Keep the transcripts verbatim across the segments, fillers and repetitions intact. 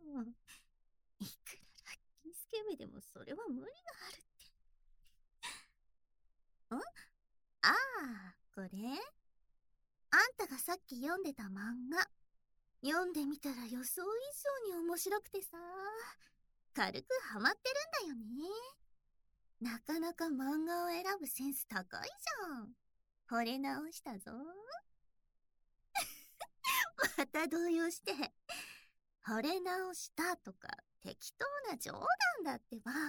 いくらラッキースケベでもそれは無理があるって。んああ、これあんたがさっき読んでた漫画。読んでみたら予想以上に面白くてさ、軽くハマってるんだよね。なかなか漫画を選ぶセンス高いじゃん。惚れ直したぞ。また動揺して。惚れ直したとか適当な冗談だってば。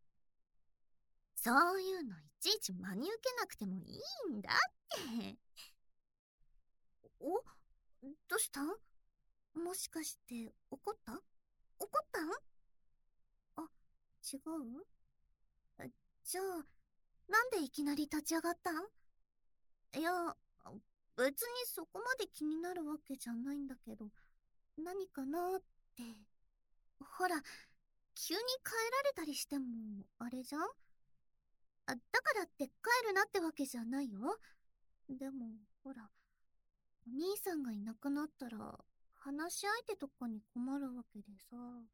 そういうのいちいち真に受けなくてもいいんだって。お、どうした？もしかして怒った？怒ったん？あ、違う？あ、じゃあ、なんでいきなり立ち上がったん？いや、別にそこまで気になるわけじゃないんだけど、何かなーって。ほら、急に帰られたりしても、あれじゃん？あ、だからって帰るなってわけじゃないよ。でも、ほら、お兄さんがいなくなったら、話し相手とかに困るわけでさ。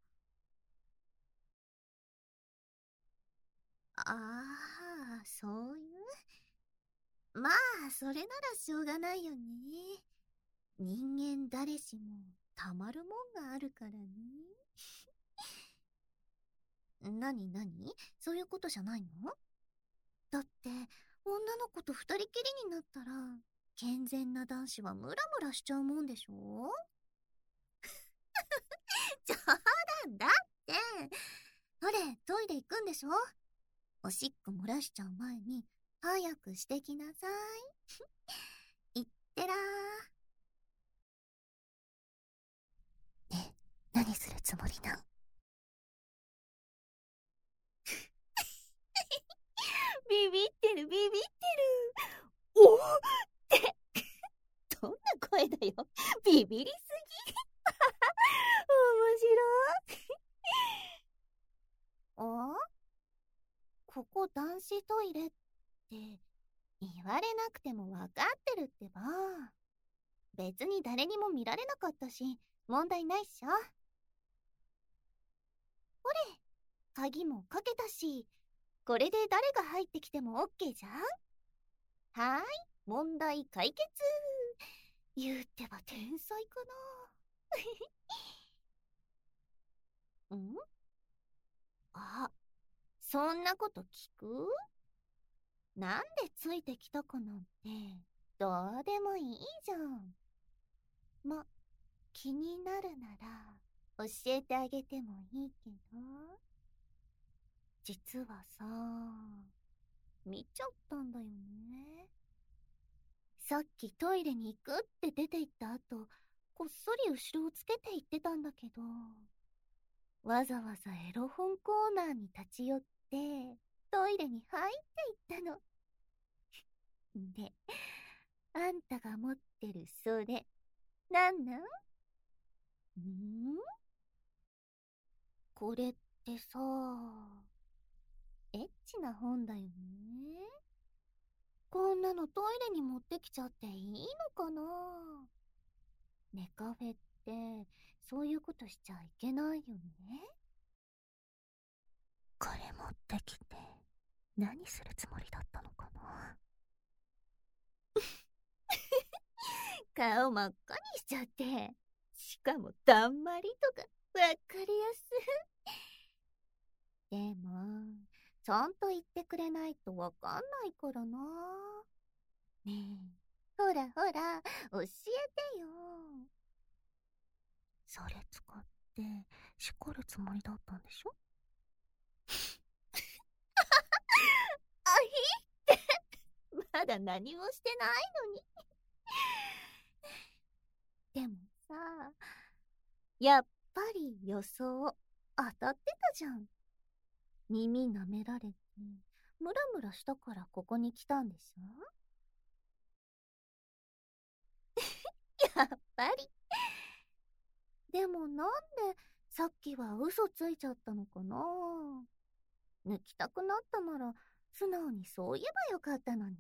ああ、そういう。まあ、それならしょうがないよね。人間誰しもたまるもんがあるからね。なになに？そういうことじゃないの？だって、女の子と二人きりになったら、健全な男子はムラムラしちゃうもんでしょ？冗談だって。ほれ、トイレ行くんでしょ？おしっこ漏らしちゃう前に、早くしてきなさい。いってらー。ねえ、何するつもりなん？ビビってるビビってる。おおってどんな声だよ。ビビりすぎ。面白い。あ、ここ男子トイレって言われなくても分かってるってば。別に誰にも見られなかったし問題ないっしょ。ほれ、鍵もかけたし、これで誰が入ってきても OK じゃん。はーい、問題解決。言うてば天才かな。ん？あ、そんなこと聞く？なんでついてきたかなんてどうでもいいじゃん。ま、気になるなら教えてあげてもいいけど、実はさ、見ちゃったんだよね。さっきトイレに行くって出て行った後、こっそり後ろをつけて行ってたんだけど、わざわざエロ本コーナーに立ち寄ってトイレに入って行ったの。で、あんたが持ってるそれ、なんなん？ん？これってさ、エッチな本だよね。こんなのトイレに持ってきちゃっていいのかな？ネカフェってそういうことしちゃいけないよね。これ持ってきて何するつもりだったのかな。顔真っ赤にしちゃって、しかもだんまりとかわかりやすい。でもちゃんと言ってくれないとわかんないからな。ねえ、ほらほら教えてよ。それ使って叱るつもりだったんでしょ？あひってまだ何もしてないのに。でもさ、やっぱり予想当たってたじゃん。耳舐められてムラムラしたからここに来たんでしょ？やっぱり。でもなんでさっきは嘘ついちゃったのかな。抜きたくなったなら素直にそう言えばよかったのに。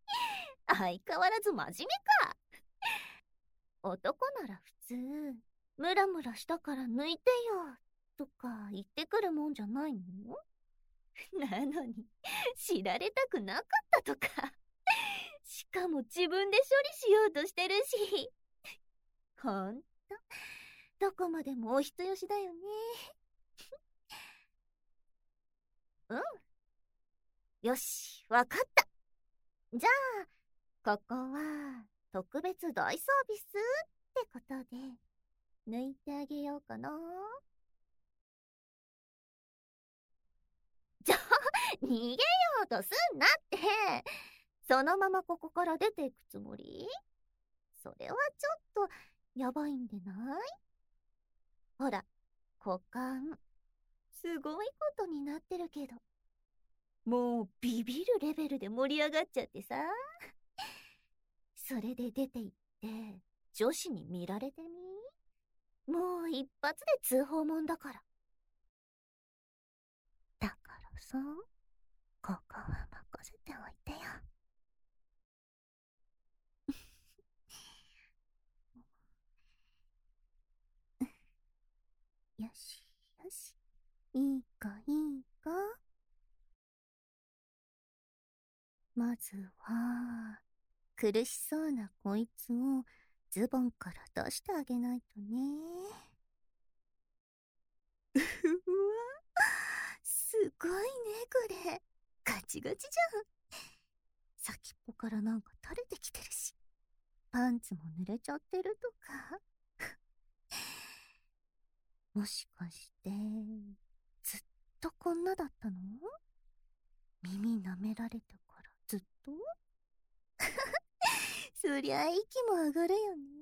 相変わらず真面目か。男なら普通ムラムラしたから抜いてよとか言ってくるもんじゃないの？なのに知られたくなかったとか。しかも自分で処理しようとしてるし。ほんとどこまでもお人よしだよね。うん、よし、わかった。じゃあここは特別大サービスってことで抜いてあげようかな。じゃあ逃げようとすんなって。そのままここから出ていくつもり？それはちょっとやばいんでない？ほら、股間すごいことになってるけど、もうビビるレベルで盛り上がっちゃってさ。それで出て行って女子に見られてみ。もう一発で通報もんだから。だからさ、ここは任せておいてよ。よしよし、いいかいいか。まずは苦しそうなこいつをズボンから出してあげないとね。うわ、すごいねこれ。ガチガチじゃん。先っぽからなんか垂れてきてるし、パンツも濡れちゃってるとか。もしかしてずっとこんなだったの？耳舐められたからずっと？そりゃ息も上がるよね。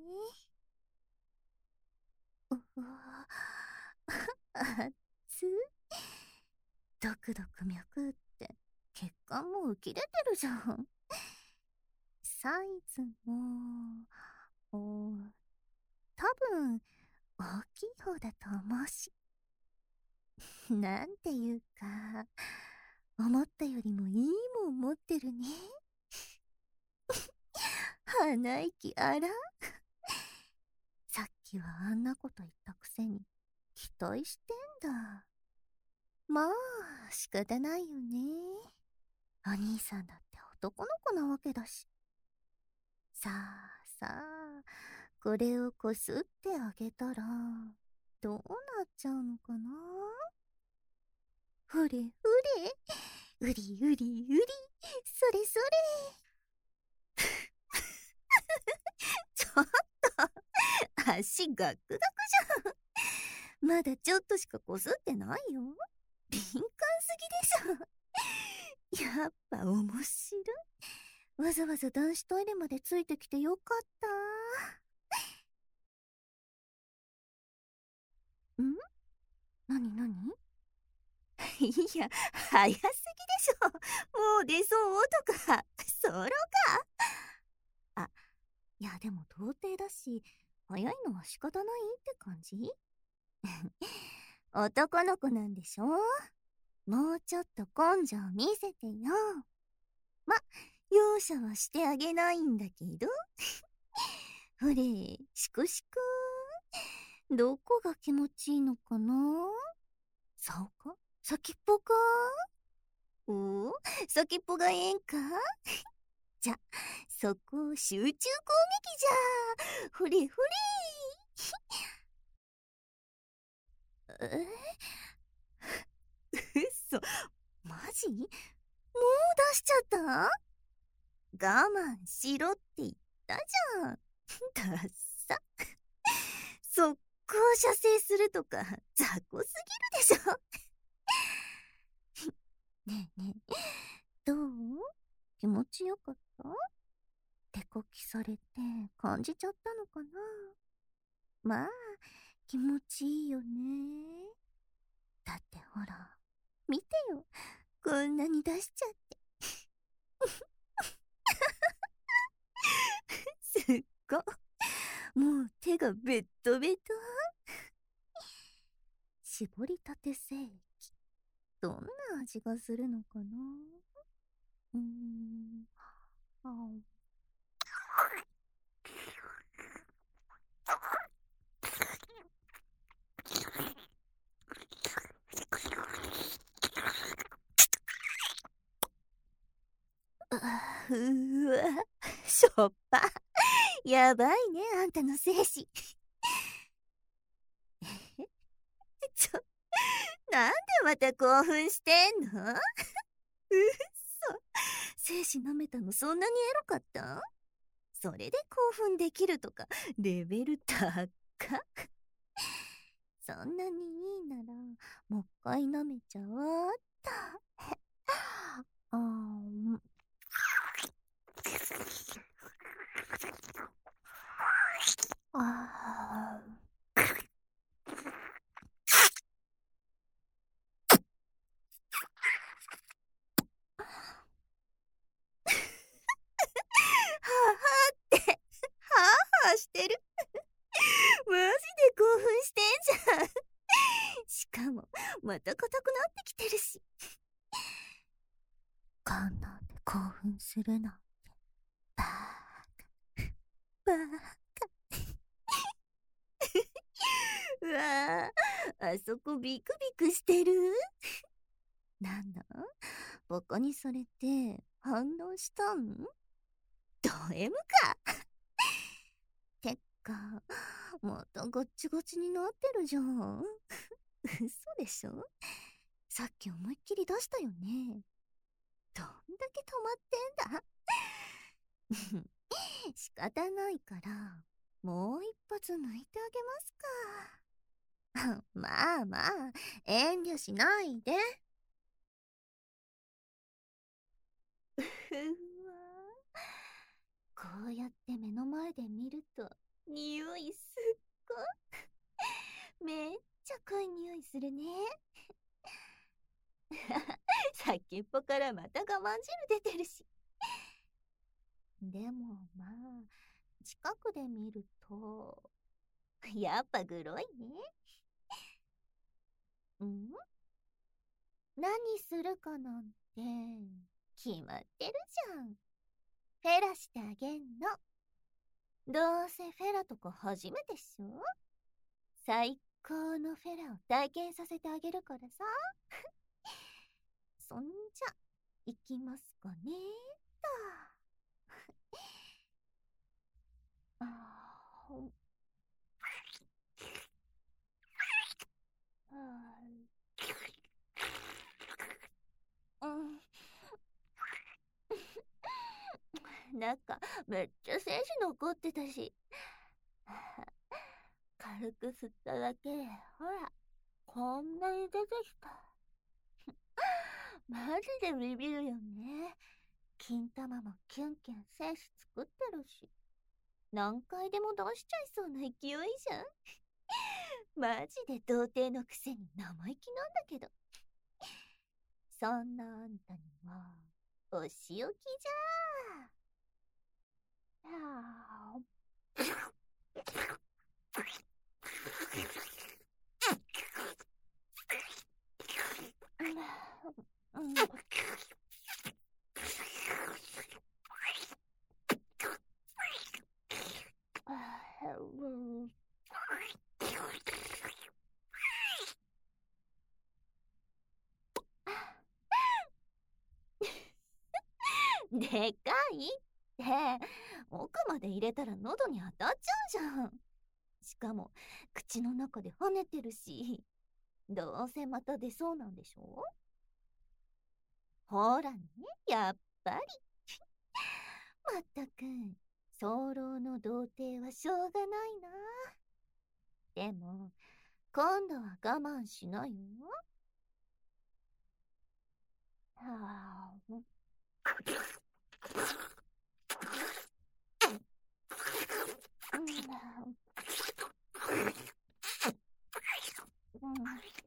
うわ、あっつ。ドクドク脈って血管も浮き出てるじゃん。サイズもお多分大きい方だと思うし。なんていうか、思ったよりもいいもん持ってるね。鼻息荒。さっきはあんなこと言ったくせに期待してんだ。まあ仕方ないよね。お兄さんだって男の子なわけだし。さあさあ、これをこすってあげたらどうなっちゃうのかな。ほれほれ、うりうりうり、それそれ。ちょっと足ガクガクじゃん。まだちょっとしかこすってないよ。敏感すぎでしょ。やっぱ面白い。わざわざ男子トイレまでついてきてよかった。ん？なになに？いや、早すぎでしょ。もう出そうとか、ソロか。あ、いやでも童貞だし、早いのは仕方ないって感じ。男の子なんでしょ？もうちょっと根性見せてよ。ま、容赦はしてあげないんだけど。ほれ、しくしく。どこが気持ちいいのかな？そうか？先っぽか？おお、先っぽがええんか？じゃ、そこ集中攻撃じゃ。ほれほれ。えうそ、マジ？もう出しちゃった？我慢しろって言ったじゃん。だっさ。速攻射精するとか雑魚すぎるでしょ。ねえねえ、どう？気持ちよかった？手こきされて感じちゃったのかな。まあ気持ちいいよね。だってほら見てよ、こんなに出しちゃって。すっご、もう手がベットベト。絞りたて精液、どんな味がするのかな。うーん、あ、 ーわ、しょっぱ。やばいね、あんたの精子。ちょ、なんでまた興奮してんの？うっそ。精子舐めたのそんなにエロかった？それで興奮できるとか、レベル高っ。そんなにいいなら、もう一回舐めちゃおうっと。あーあはあはあって、はあはあしてる。マジで興奮してんじゃん。しかも、また硬くなってきてるし。こんなんで興奮するなんて、バーカ。バーカ。うわぁ、あそこビクビクしてる？なんだ？バカにされて反応したん？ド M か。てっか、またガッチガチになってるじゃん。嘘でしょ？さっき思いっきり出したよね。どんだけ止まってんだ。仕方ないから、もう一発抜いてあげますか。まあまあ、遠慮しないで。うわ、こうやって目の前で見ると、匂いすっご。めっちゃ濃い匂いするね。先っぽからまた我慢汁出てるし。でもまあ、近くで見ると、やっぱグロいね。ん？何するかなんて、決まってるじゃん。フェラしてあげんの。どうせフェラとか初めてっしょ？最高のフェラを体験させてあげるからさ。そんじゃ、行きますかねーと。あーほんうん。なんか、めっちゃ精子残ってたし。軽く吸っただけで、ほら、こんなに出てきた。マジでビビるよね。金玉もキュンキュン精子作ってるし。何回でも出しちゃいそうな勢いじゃん。マジで童貞のくせに生意気なんだけど。そんなあんたには、お仕置きじゃー。はあ。うん。でかいって、奥まで入れたら喉に当たっちゃうじゃん。しかも、口の中で跳ねてるし、どうせまた出そうなんでしょ？ほらね、やっぱり。まったく、早漏の童貞はしょうがないな。でも、今度は我慢しないよ。はあ、うん、うん、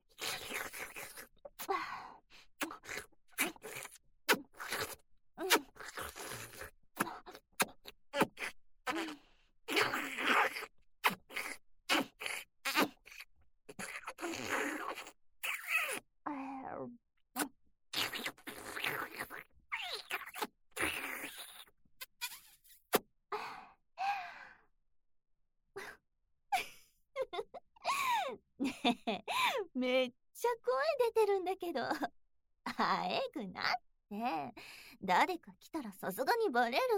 ねえ、めっちゃ声出てるんだけど、あえぐなって。 誰か来たらさすがにバレる。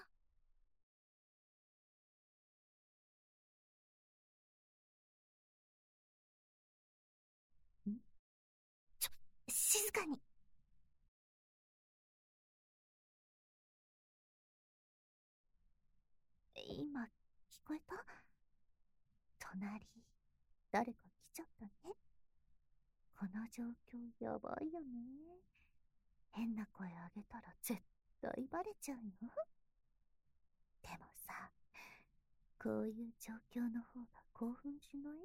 んちょ、静かに。今、聞こえた？隣、誰か来ちゃったね。この状況やばいよね。変な声あげたら絶対バレちゃうよ。でもさ、こういう状況の方が興奮しない？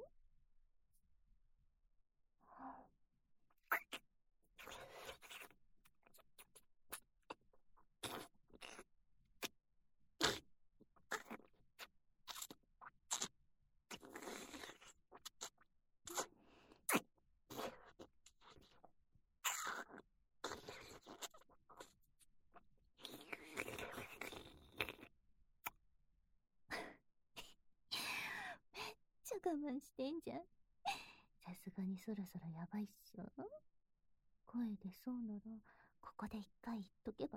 めっちゃ我慢してんじゃん。さすがにそろそろやばいっしょ。声出そうならここで一回言っとけば？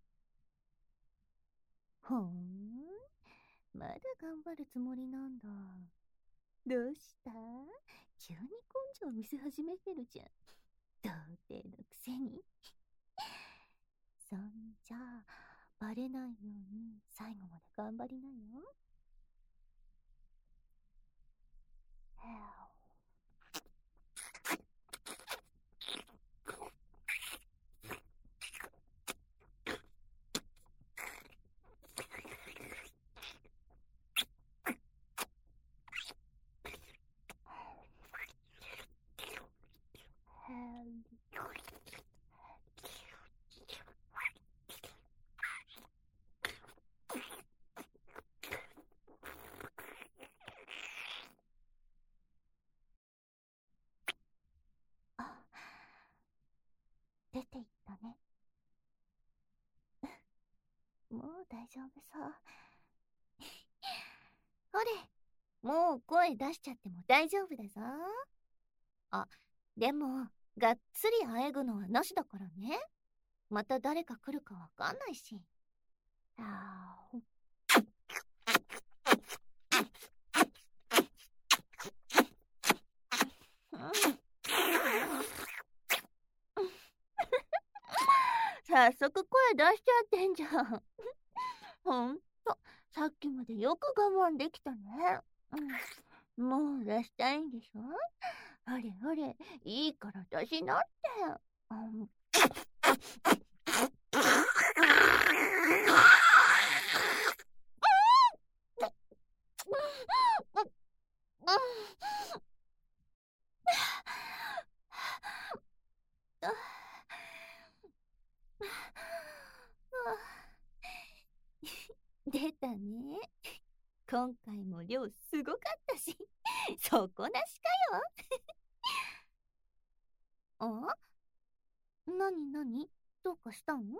ほーん、まだ頑張るつもりなんだ。どうした？急に根性見せ始めてるじゃん。童貞のくせに。そんじゃあバレないように最後まで頑張りなよ。あ、出て行ったね。もう大丈夫そう。ほれ、もう声出しちゃっても大丈夫だぞ。あ、でも、がっつりあえぐのはなしだからね。また誰か来るかわかんないし。あー早速声出しちゃってんじゃん。ほんと、さっきまでよく我慢できたね。うん、もう出したいんでしょ？ほれほれ、いいから出しなって。うん、出たね。今回も量すごかったし、底なしかよ。あ？なになに？どうかしたん？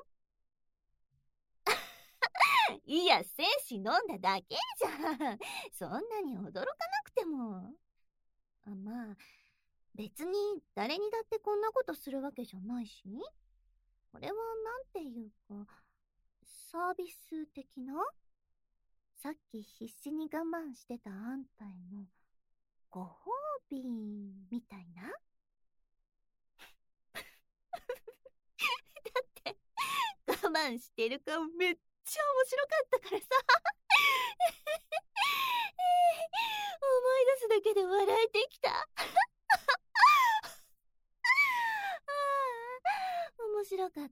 いや、精子飲んだだけじゃん。そんなに驚かなくても。あ、まあ、別に誰にだってこんなことするわけじゃないし。これはなんていうか、サービス的な？さっき必死に我慢してたあんたへのご褒美みたいな。だって我慢してる顔めっちゃ面白かったからさ。思い出すだけで笑えてきた。ああ、面白かった。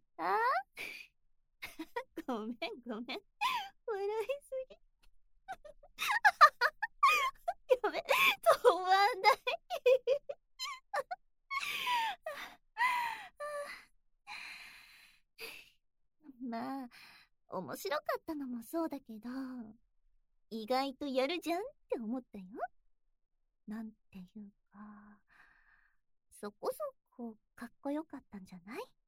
ごめんごめん、笑いすぎ。やべ、止まんない。まあ、面白かったのもそうだけど、意外とやるじゃんって思ったよ。なんていうか、そこそこかっこよかったんじゃない？